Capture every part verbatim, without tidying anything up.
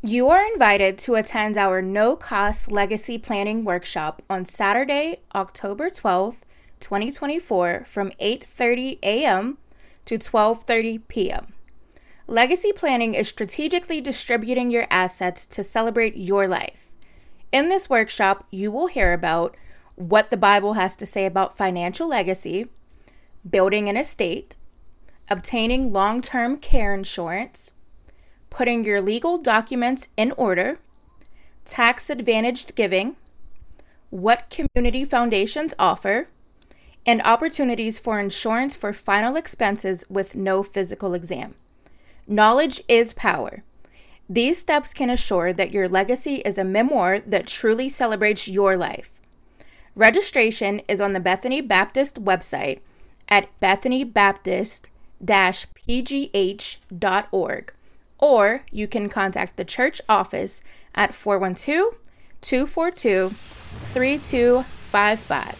You are invited to attend our no-cost legacy planning workshop on Saturday, October twelfth, twenty twenty-four from eight thirty a.m. to twelve thirty p.m. Legacy planning is strategically distributing your assets to celebrate your life. In this workshop, you will hear about what the Bible has to say about financial legacy, building an estate, obtaining long-term care insurance, putting your legal documents in order, tax-advantaged giving, what community foundations offer, and opportunities for insurance for final expenses with no physical exam. Knowledge is power. These steps can assure that your legacy is a memoir that truly celebrates your life. Registration is on the Bethany Baptist website at bethany baptist dash p g h dot org, or you can contact the church office at four one two, two four two, three two five five.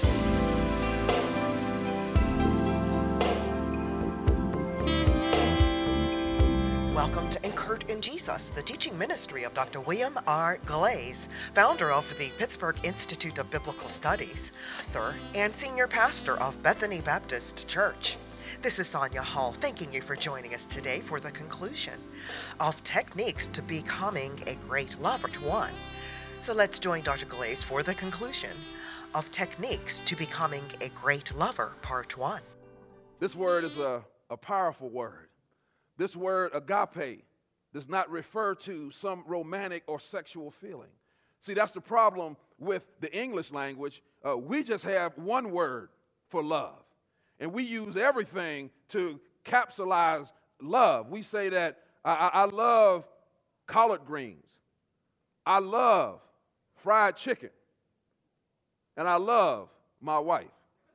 Welcome to Anchored in Jesus, the teaching ministry of Doctor William R. Glaze, founder of the Pittsburgh Institute of Biblical Studies, author, and senior pastor of Bethany Baptist Church. This is Sonia Hall, thanking you for joining us today for the conclusion of Techniques to Becoming a Great Lover, one. So let's join Doctor Glaze for the conclusion of Techniques to Becoming a Great Lover, part one. This word is a, a powerful word. This word, agape, does not refer to some romantic or sexual feeling. See, that's the problem with the English language. Uh, we just have one word for love, and we use everything to capsulize love. We say that I, I, I love collard greens, I love fried chicken, and I love my wife.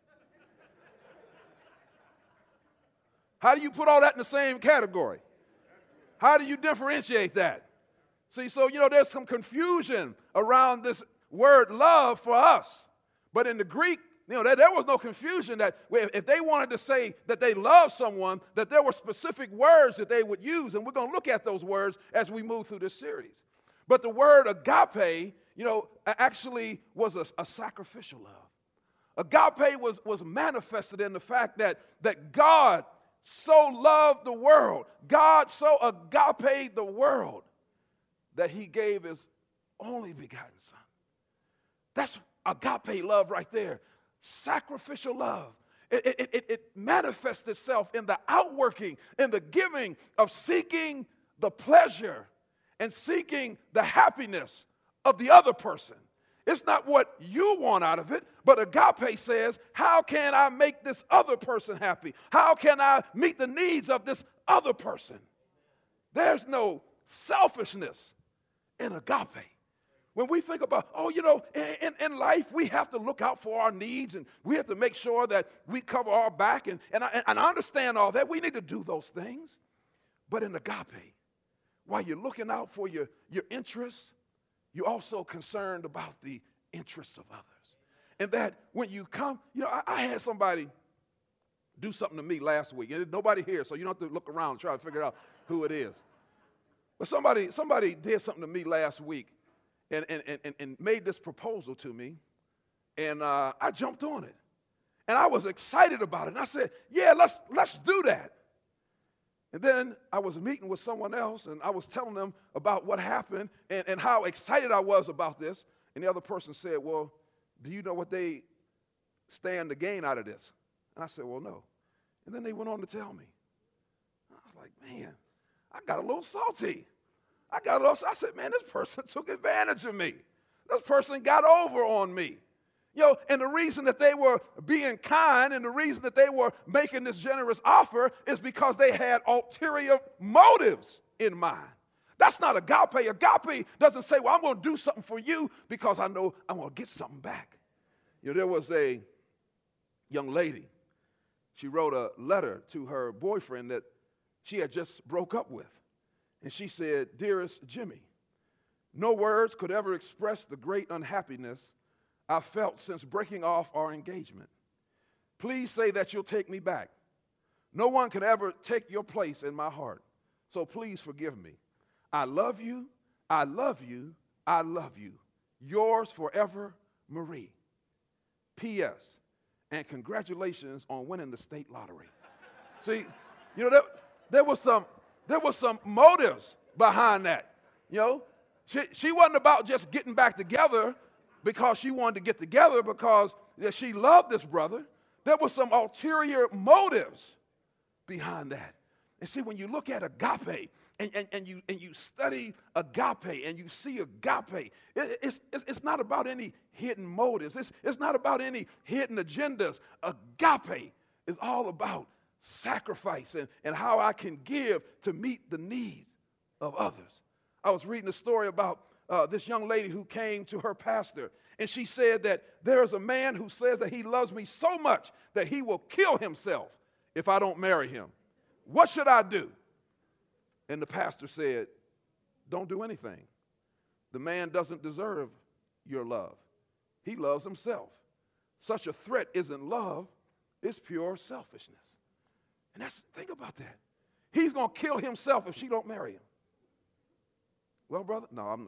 How do you put all that in the same category? How do you differentiate that? See, so, you know, there's some confusion around this word love for us. But in the Greek, you know, there, there was no confusion that if they wanted to say that they love someone, that there were specific words that they would use. And we're going to look at those words as we move through this series. But the word agape, you know, actually was a, a sacrificial love. Agape was, was manifested in the fact that, that God so loved the world, God so agaped the world, that he gave his only begotten son. That's agape love right there. Sacrificial love. It, it, it, it manifests itself in the outworking, in the giving of seeking the pleasure and seeking the happiness of the other person. It's not what you want out of it, but agape says, how can I make this other person happy? How can I meet the needs of this other person? There's no selfishness in agape. When we think about, oh, you know, in, in life, we have to look out for our needs, and we have to make sure that we cover our back, and, and, I, and I understand all that. We need to do those things. But in agape, while you're looking out for your, your interests, you're also concerned about the interests of others. And that when you come, you know, I, I had somebody do something to me last week. And there's nobody here, so you don't have to look around and try to figure out who it is. But somebody somebody did something to me last week and, and, and, and made this proposal to me. And uh, I jumped on it. And I was excited about it. And I said, yeah, let's let's do that. And then I was meeting with someone else, and I was telling them about what happened and, and how excited I was about this. And the other person said, well, do you know what they stand to gain out of this? And I said, well, no. And then they went on to tell me. I was like, man, I got a little salty. I got a little, I said, man, this person took advantage of me. This person got over on me. You know, and the reason that they were being kind and the reason that they were making this generous offer is because they had ulterior motives in mind. That's not agape. Agape doesn't say, well, I'm going to do something for you because I know I'm going to get something back. You know, there was a young lady. She wrote a letter to her boyfriend that she had just broke up with. And she said, dearest Jimmy, no words could ever express the great unhappiness I felt since breaking off our engagement. Please say that you'll take me back. No one can ever take your place in my heart, so please forgive me. I love you, I love you, I love you. Yours forever, Marie. P S. And congratulations on winning the state lottery. See, you know, there, there was some there was some motives behind that. You know, she, she wasn't about just getting back together because she wanted to get together because yeah, she loved this brother. There were some ulterior motives behind that. And see, when you look at agape and, and, and, you, and you study agape and you see agape, it, it's, it's, it's not about any hidden motives. It's, it's not about any hidden agendas. Agape is all about sacrifice and, and how I can give to meet the needs of others. I was reading a story about uh, this young lady who came to her pastor, and she said that there is a man who says that he loves me so much that he will kill himself if I don't marry him. What should I do? And the pastor said, don't do anything. The man doesn't deserve your love. He loves himself. Such a threat isn't love, it's pure selfishness. And that's, think about that. He's going to kill himself if she don't marry him. Well, brother, no, I'm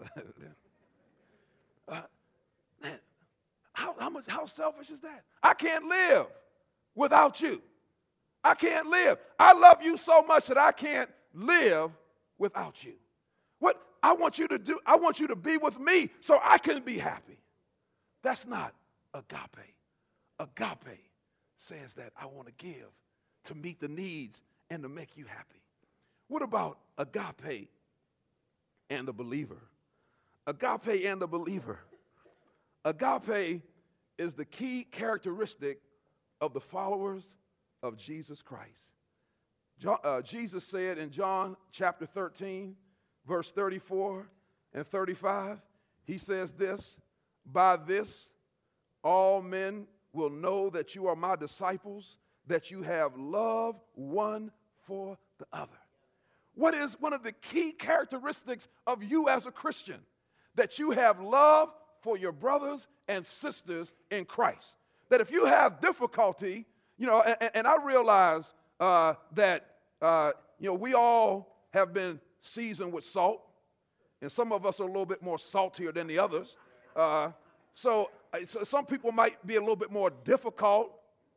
uh, man, how, how much, how selfish is that? I can't live without you. I can't live. I love you so much that I can't live without you. What I want you to do, I want you to be with me so I can be happy. That's not agape. Agape says that I want to give to meet the needs and to make you happy. What about agape and the believer? Agape and the believer. Agape is the key characteristic of the followers of Jesus Christ. John, uh, Jesus said in John chapter thirteen, verse thirty-four and thirty-five, he says this, by this all men will know that you are my disciples, that you have love one for the other. What is one of the key characteristics of you as a Christian? That you have love for your brothers and sisters in Christ. That if you have difficulty, you know, and, and I realize uh, that, uh, you know, we all have been seasoned with salt, and some of us are a little bit more saltier than the others. Uh, so, so some people might be a little bit more difficult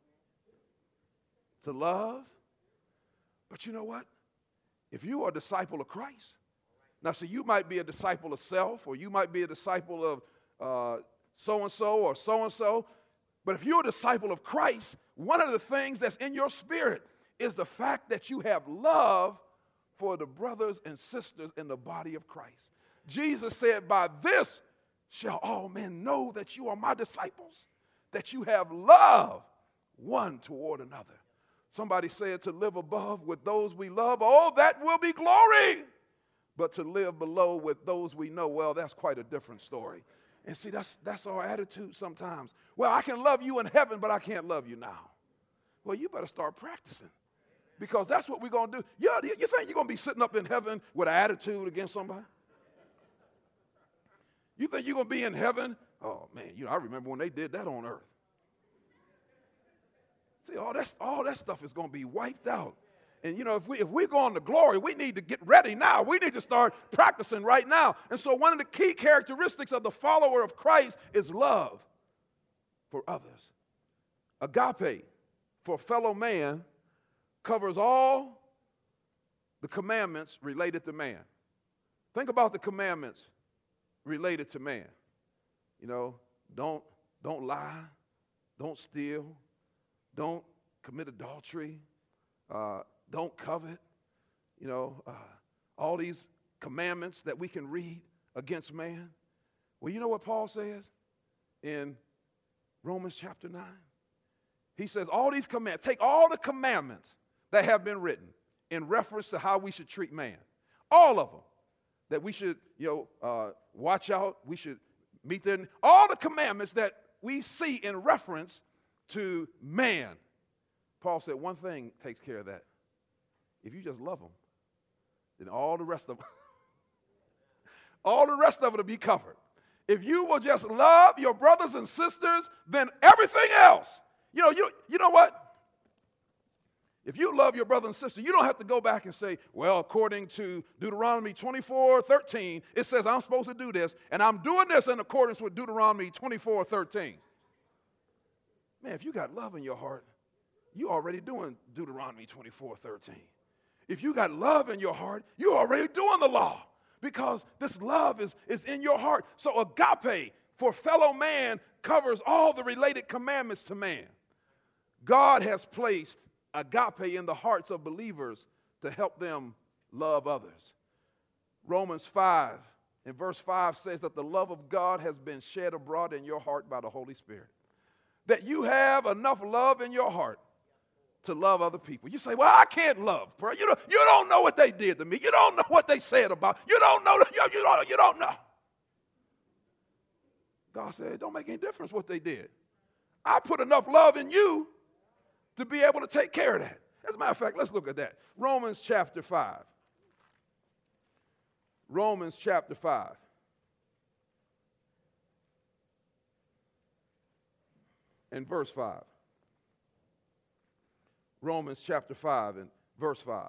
to love. But you know what? If you are a disciple of Christ, now see, you might be a disciple of self, or you might be a disciple of uh, so-and-so or so-and-so, but if you're a disciple of Christ, one of the things that's in your spirit is the fact that you have love for the brothers and sisters in the body of Christ. Jesus said, by this shall all men know that you are my disciples, that you have love one toward another. Somebody said to live above with those we love, oh, that will be glory. But to live below with those we know, well, that's quite a different story. And see, that's, that's our attitude sometimes. Well, I can love you in heaven, but I can't love you now. Well, you better start practicing, because that's what we're going to do. You, you think you're going to be sitting up in heaven with an attitude against somebody? You think you're going to be in heaven? Oh, man, you know, I remember when they did that on earth. See, all that, all that stuff is going to be wiped out. And, you know, if, we, if we're going to glory, we need to get ready now. We need to start practicing right now. And so one of the key characteristics of the follower of Christ is love for others. Agape for fellow man covers all the commandments related to man. Think about the commandments related to man. You know, don't, don't lie, don't steal, don't commit adultery, uh, don't covet, you know, uh, all these commandments that we can read against man. Well, you know what Paul says in Romans chapter nine? He says all these commandments, take all the commandments that have been written in reference to how we should treat man, all of them, that we should, you know, uh, watch out, we should meet them, all the commandments that we see in reference to man. Paul said one thing takes care of that. If you just love them, then all the rest of them, all the rest of it will be covered. If you will just love your brothers and sisters, then everything else, you know, you, you know what? If you love your brother and sister, you don't have to go back and say, well, according to Deuteronomy twenty-four thirteen, it says I'm supposed to do this, and I'm doing this in accordance with Deuteronomy twenty-four thirteen. Man, if you got love in your heart, you're already doing Deuteronomy twenty-four thirteen. If you got love in your heart, you're already doing the law because this love is, is in your heart. So agape for fellow man covers all the related commandments to man. God has placed agape in the hearts of believers to help them love others. Romans five in verse five says that the love of God has been shed abroad in your heart by the Holy Spirit. That you have enough love in your heart to love other people. You say, well, I can't love, bro. You don't, you don't know what they did to me. You don't know what they said about. You don't know. You, you, don't, you don't know. God said, it don't make any difference what they did. I put enough love in you to be able to take care of that. As a matter of fact, let's look at that. Romans chapter five. Romans chapter five. And verse five. Romans chapter five and verse five.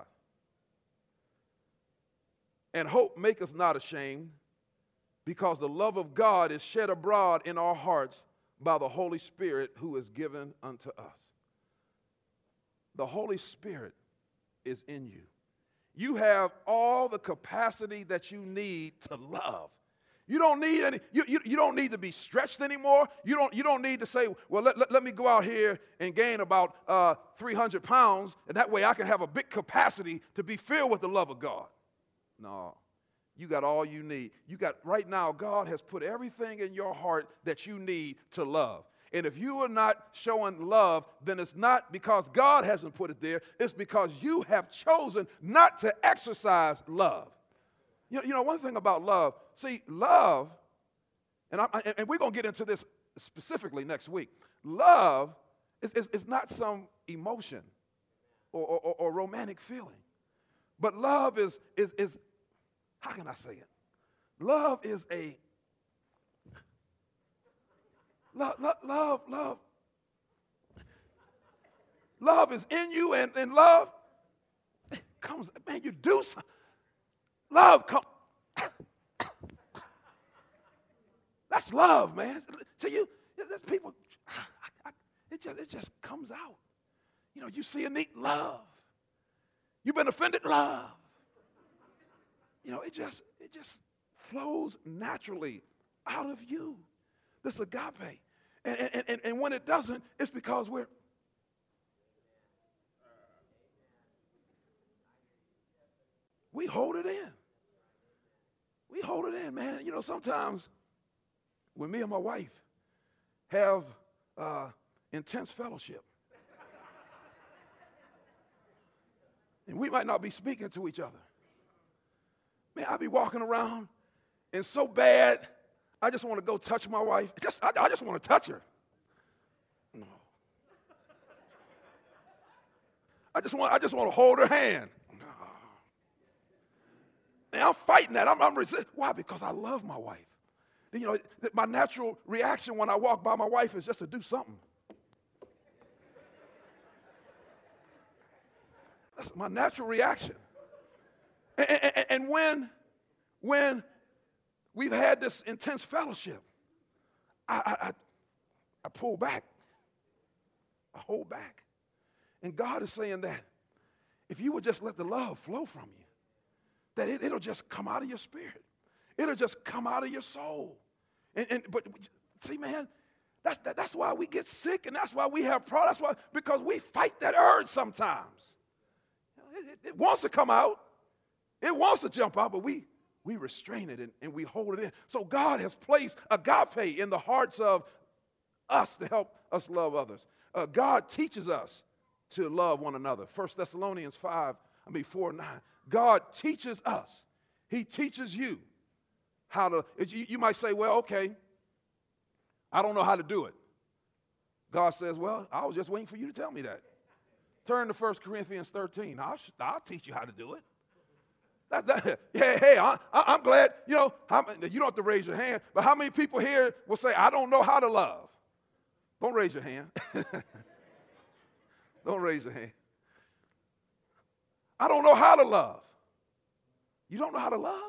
And hope maketh not ashamed, because the love of God is shed abroad in our hearts by the Holy Spirit who is given unto us. The Holy Spirit is in you. You have all the capacity that you need to love. You don't need any, you, you, you don't need to be stretched anymore. You don't, you don't need to say, well, let, let, let me go out here and gain about uh, three hundred pounds, and that way I can have a big capacity to be filled with the love of God. No, you got all you need. You got, right now, God has put everything in your heart that you need to love. And if you are not showing love, then it's not because God hasn't put it there. It's because you have chosen not to exercise love. You know, you know one thing about love, see, love, and, I, and we're going to get into this specifically next week. Love is, is, is not some emotion or, or, or romantic feeling. But love is, is, is, how can I say it? Love is a, love, love, love, love. Love is in you, and, and love comes, man, you do something. Love comes. That's love, man. See, you, there's people, it just, it just comes out. You know, you see a need, love. You've been offended, love. You know, it just, it just flows naturally out of you. This agape. And, and, and, and when it doesn't, it's because we're, we hold it in. We hold it in, man. You know, sometimes when me and my wife have uh, intense fellowship, and we might not be speaking to each other, man, I be walking around, and so bad, I just want to go touch my wife. Just, I, I just want to touch her. No. I just want, I just want to hold her hand. And I'm fighting that. I'm, I'm resisting. Why? Because I love my wife. You know, my natural reaction when I walk by my wife is just to do something. That's my natural reaction. And, and, and when, when we've had this intense fellowship, I, I, I pull back. I hold back. And God is saying that if you would just let the love flow from you, that it, it'll just come out of your spirit. It'll just come out of your soul. And, and but see, man, that's that, that's why we get sick, and that's why we have problems. That's why, because we fight that urge sometimes. It, it, it wants to come out. It wants to jump out, but we we restrain it and, and we hold it in. So God has placed agape in the hearts of us to help us love others. Uh, God teaches us to love one another. First Thessalonians five, I mean four, nine. God teaches us. He teaches you how to, you, you might say, well, okay, I don't know how to do it. God says, well, I was just waiting for you to tell me that. Turn to First Corinthians thirteen. I'll, I'll teach you how to do it. That, that, hey, hey, I, I'm glad, you know, how, you don't have to raise your hand, but how many people here will say, I don't know how to love? Don't raise your hand. Don't raise your hand. I don't know how to love. You don't know how to love?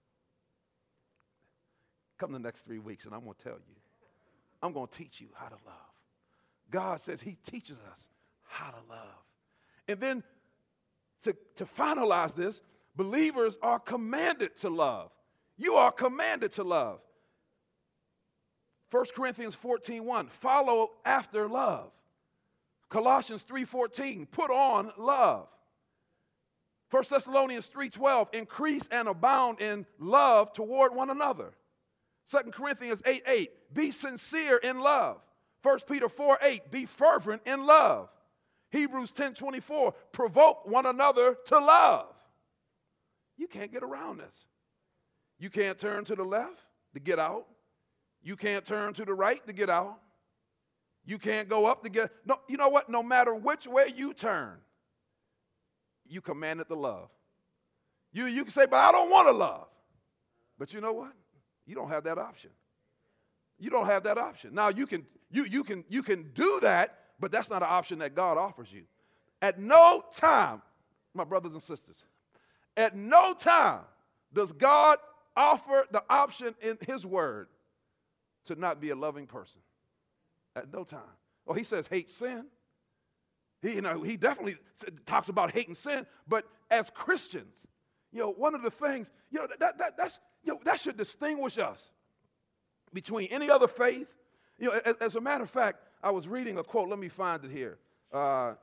Come the next three weeks and I'm going to tell you. I'm going to teach you how to love. God says he teaches us how to love. And then to, to finalize this, believers are commanded to love. You are commanded to love. First Corinthians fourteen one, follow after love. Colossians three fourteen, put on love. First Thessalonians three twelve, increase and abound in love toward one another. Second Corinthians eight eight, be sincere in love. First Peter four eight, be fervent in love. Hebrews ten twenty-four, provoke one another to love. You can't get around this. You can't turn to the left to get out. You can't turn to the right to get out. You can't go up to get, no, you know what? No matter which way you turn, you commanded to love. You, you can say, but I don't want to love. But you know what? You don't have that option. You don't have that option. Now you can, you, you can, you can do that, but that's not an option that God offers you. At no time, my brothers and sisters, at no time does God offer the option in his word to not be a loving person. At no time. Well, he says hate sin. He, you know, he definitely talks about hating sin, but as Christians, you know, one of the things, you know, that, that, that's, you know, that should distinguish us between any other faith. You know, as, as a matter of fact, I was reading a quote. Let me find it here. Uh,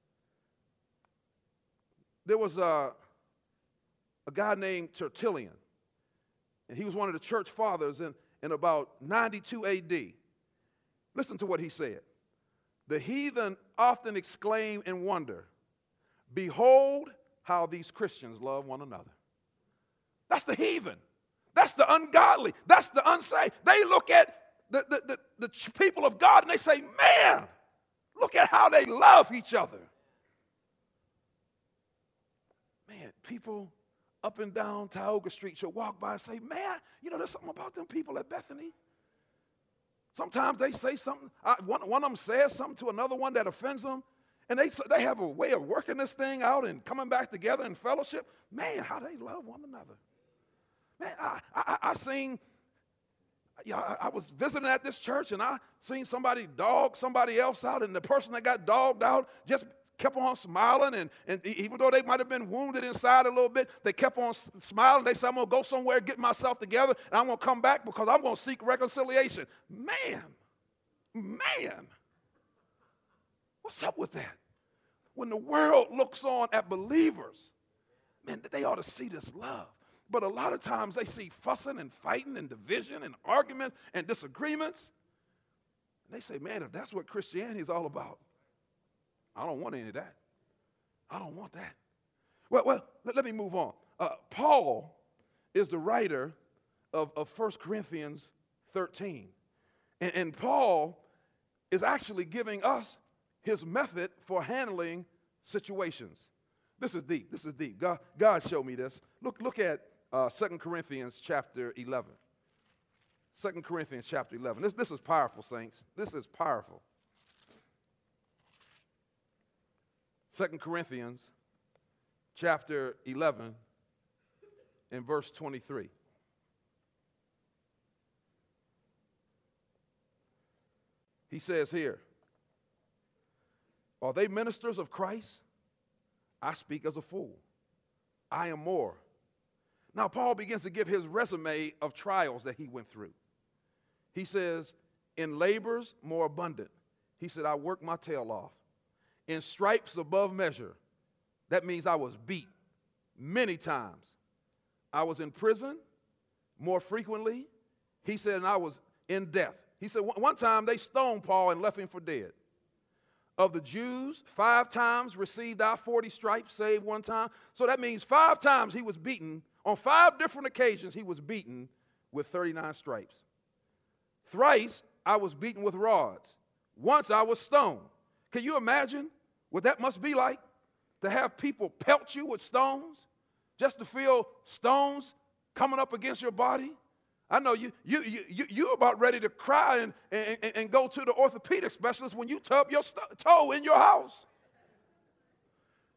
there was a, a guy named Tertullian, and he was one of the church fathers in, in about ninety-two A D. Listen to what he said. The heathen often exclaim in wonder, behold how these Christians love one another. That's the heathen. That's the ungodly. That's the unsaved. They look at the, the, the, the people of God and they say, man, look at how they love each other. Man, people up and down Tioga Street should walk by and say, man, you know, there's something about them people at Bethany. Sometimes they say something, I, one, one of them says something to another one that offends them, and they, they have a way of working this thing out and coming back together in fellowship. Man, how they love one another. Man, I, I, I seen, you know, I, I was visiting at this church, and I seen somebody dog somebody else out, and the person that got dogged out just kept on smiling, and, and even though they might have been wounded inside a little bit, they kept on smiling. They said, I'm going to go somewhere, get myself together, and I'm going to come back because I'm going to seek reconciliation. Man, man, what's up with that? When the world looks on at believers, man, they ought to see this love. But a lot of times they see fussing and fighting and division and arguments and disagreements. And they say, man, if that's what Christianity is all about, I don't want any of that. I don't want that. Well, well, let, let me move on. Uh, Paul is the writer of, of First Corinthians thirteen. And, and Paul is actually giving us his method for handling situations. This is deep. This is deep. God, God showed me this. Look, look at uh, Second Corinthians chapter eleven. Second Corinthians chapter eleven. This, this is powerful, saints. This is powerful. Second Corinthians chapter eleven and verse twenty-three. He says here, are they ministers of Christ? I speak as a fool. I am more. Now, Paul begins to give his resume of trials that he went through. He says, in labors more abundant. He said, I worked my tail off. In stripes above measure. That means I was beat many times. I was in prison more frequently. He said, and I was in death. He said, one time they stoned Paul and left him for dead. Of the Jews, five times received I forty stripes, save one time. So that means five times he was beaten. On five different occasions, he was beaten with thirty-nine stripes. Thrice, I was beaten with rods. Once, I was stoned. Can you imagine what that must be like? To have people pelt you with stones, just to feel stones coming up against your body? I know you, you, you, you, you're about ready to cry and, and, and go to the orthopedic specialist when you tub your st- toe in your house.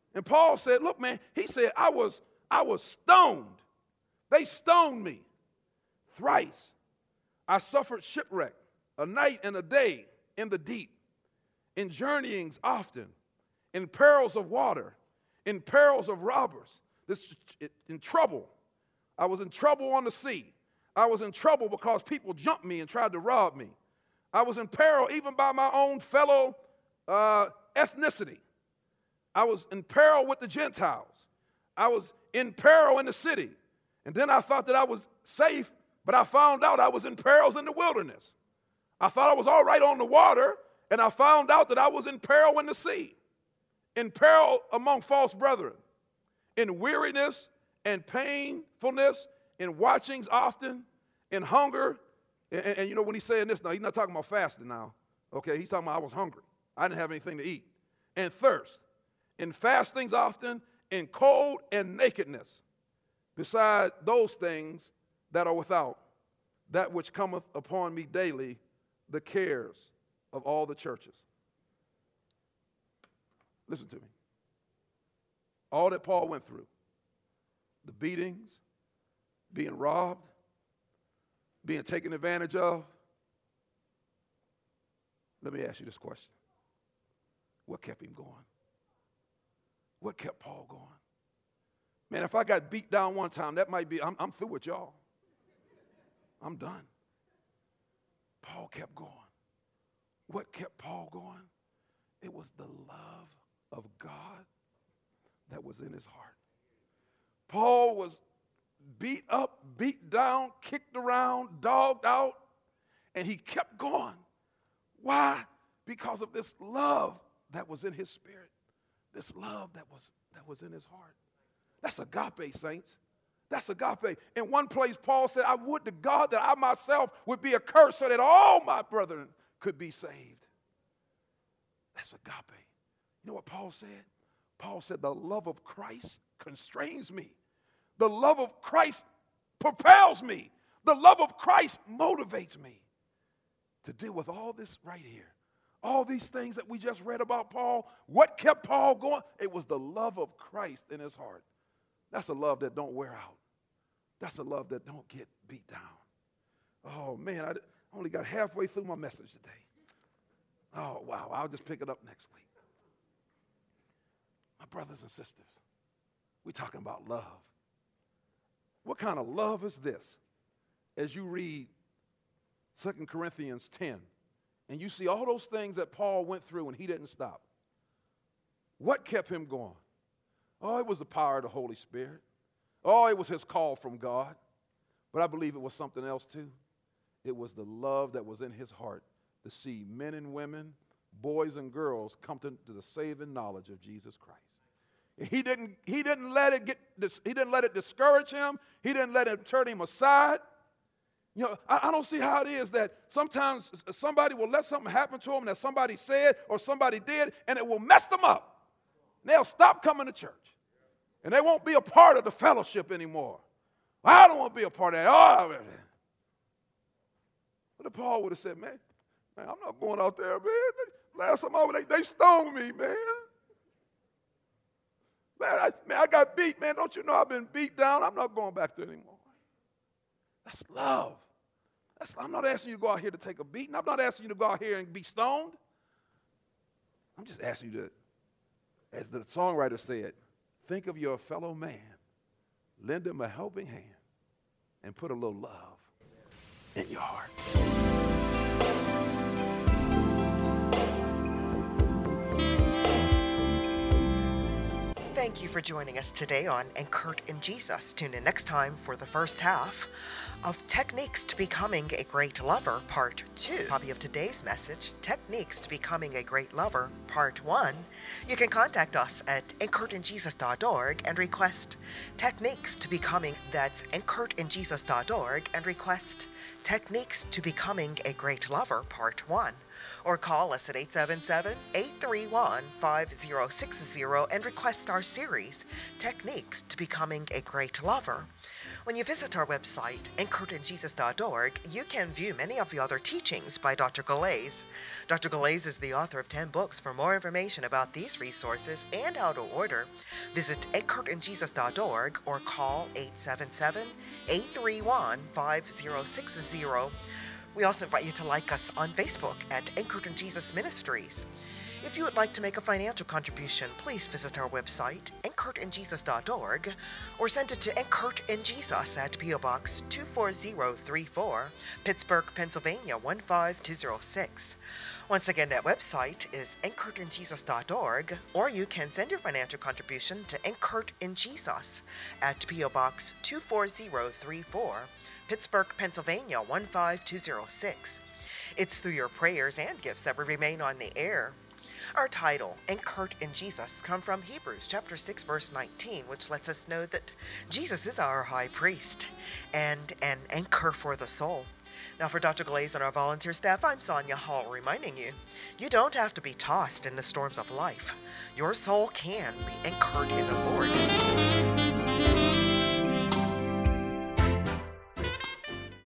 And Paul said, look, man, he said, I was, I was stoned. They stoned me thrice. I suffered shipwreck, a night and a day in the deep, in journeyings often, in perils of water, in perils of robbers, this, in trouble. I was in trouble on the sea. I was in trouble because people jumped me and tried to rob me. I was in peril even by my own fellow uh, ethnicity. I was in peril with the Gentiles. I was in peril in the city. And then I thought that I was safe, but I found out I was in perils in the wilderness. I thought I was all right on the water, and I found out that I was in peril in the sea, in peril among false brethren, in weariness and painfulness, in watchings often, in hunger. And, and, and you know, when he's saying this now, he's not talking about fasting now. Okay, he's talking about I was hungry. I didn't have anything to eat. And thirst, in fastings often, in cold and nakedness, beside those things that are without, that which cometh upon me daily, the cares of all the churches. Listen to me. All that Paul went through, the beatings, being robbed, being taken advantage of. Let me ask you this question. What kept him going? What kept Paul going? Man, if I got beat down one time, that might be, I'm, I'm through with y'all. I'm done. Paul kept going. What kept Paul going? It was the love of God that was in his heart. Paul was beat up, beat down, kicked around, dogged out, and he kept going. Why? Because of this love that was in his spirit, this love that was, that was in his heart. That's agape, saints. That's agape. In one place, Paul said, I would to God that I myself would be accursed so that all my brethren could be saved. That's agape. You know what Paul said? Paul said, the love of Christ constrains me. The love of Christ propels me. The love of Christ motivates me to deal with all this right here. All these things that we just read about Paul. What kept Paul going? It was the love of Christ in his heart. That's a love that don't wear out. That's a love that don't get beat down. Oh, man, I only got halfway through my message today. Oh, wow, I'll just pick it up next week. My brothers and sisters, we're talking about love. What kind of love is this? As you read Second Corinthians ten, and you see all those things that Paul went through and he didn't stop. What kept him going? Oh, it was the power of the Holy Spirit. Oh, it was his call from God. But I believe it was something else too. It was the love that was in his heart to see men and women, boys and girls come to, to the saving knowledge of Jesus Christ. He didn't, he didn't let it get, he didn't let it discourage him. He didn't let it turn him aside. You know, I, I don't see how it is that sometimes somebody will let something happen to them that somebody said or somebody did, and it will mess them up. They'll stop coming to church. And they won't be a part of the fellowship anymore. I don't want to be a part of that. Oh, but if Paul would have said, man, man, I'm not going out there, man. Last time I was, they, they stoned me, man. Man I, man, I got beat, man. Don't you know I've been beat down? I'm not going back there anymore. That's love. That's, I'm not asking you to go out here to take a beating. I'm not asking you to go out here and be stoned. I'm just asking you to, as the songwriter said, think of your fellow man, lend him a helping hand, and put a little love in your heart. Thank you for joining us today on Anchored in Jesus. Tune in next time for the first half of Techniques to Becoming a Great Lover, Part two. Copy of today's message, Techniques to Becoming a Great Lover, Part one. You can contact us at anchored in jesus dot org and request Techniques to Becoming, that's anchored in jesus dot org, and request Techniques to Becoming a Great Lover, Part one. Or call us at eight seven seven, eight three one, five zero six zero and request our series, Techniques to Becoming a Great Lover. When you visit our website, anchored in jesus dot org, you can view many of the other teachings by Doctor Galais. Doctor Galais is the author of ten books. For more information about these resources and how to order, visit anchored in jesus dot org or call eight seven seven, eight three one, five zero six zero. We also invite you to like us on Facebook at Anchored in Jesus Ministries. If you would like to make a financial contribution, please visit our website, anchored in jesus dot org, or send it to Anchored in Jesus at P O Box two four zero three four, Pittsburgh, Pennsylvania one five two zero six. Once again, that website is anchored in jesus dot org, or you can send your financial contribution to Anchored in Jesus at P O Box two four zero three four, Pittsburgh, Pennsylvania one five two zero six. It's through your prayers and gifts that we remain on the air. Our title, Anchored in Jesus, come from Hebrews chapter six, verse nineteen, which lets us know that Jesus is our high priest and an anchor for the soul. Now for Doctor Galais and our volunteer staff, I'm Sonia Hall, reminding you, you don't have to be tossed in the storms of life. Your soul can be anchored in the Lord.